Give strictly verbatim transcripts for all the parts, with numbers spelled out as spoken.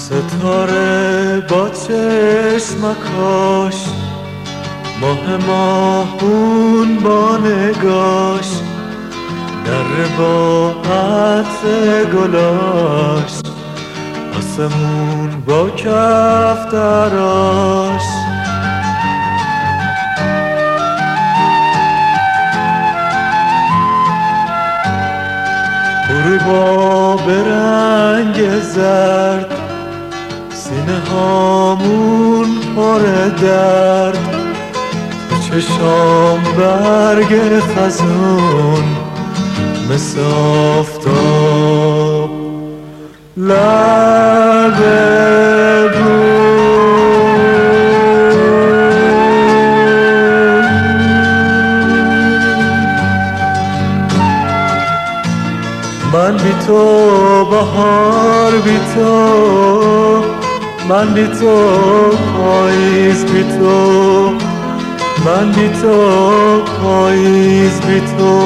ستاره با چشمکاش، ماه ماهون با نگاش، دره با عطر گلاش، آسمون با کفتراش. غروبا به رنگ زرد، سینه هامون پر درد، تو چشام برگ خزون مثل آفتاب لب من بی تو بهار، بی تو من، بی تو پاییز، بی تو من، بی تو پاییز، بی تو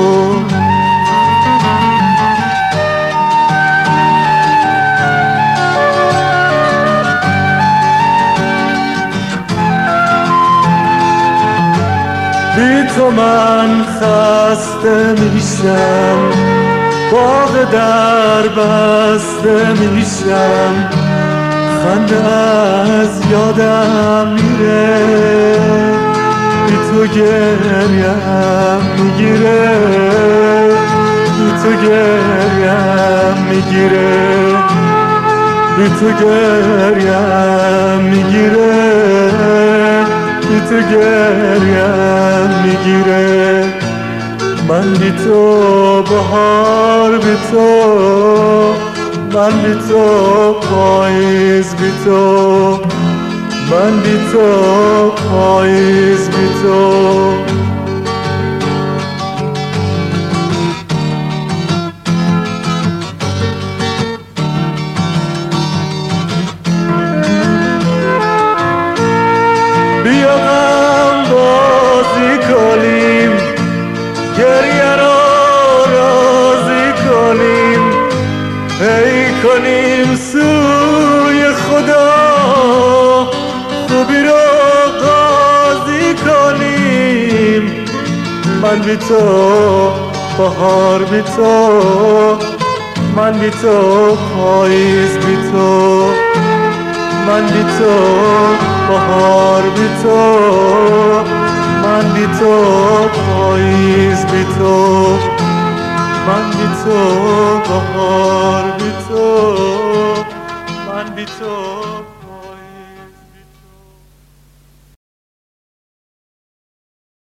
بی تو من خسته میشم، باغ در بسته میشم، خنده از یادم میره، بی تو گریم میگیره، بی تو گریم میگیره، بی تو گریم میگیره، بی تو گریم میگیره. من بی تو بهار، بی تو من، بی تو پاییز، بی تو من، بی تو پاییز، بی تو بیا هم بازی کنیم، گریه را راضی کنیم، ای کنیم سوی خدا، خوبی را قاضی کنیم. من بی تو بهار، بی تو من، بی تو پاییز، بی تو من، بی تو بهار، بی تو من، بی تو پاییز، بی تو من، بی تو بهار، بی تو من، بی تو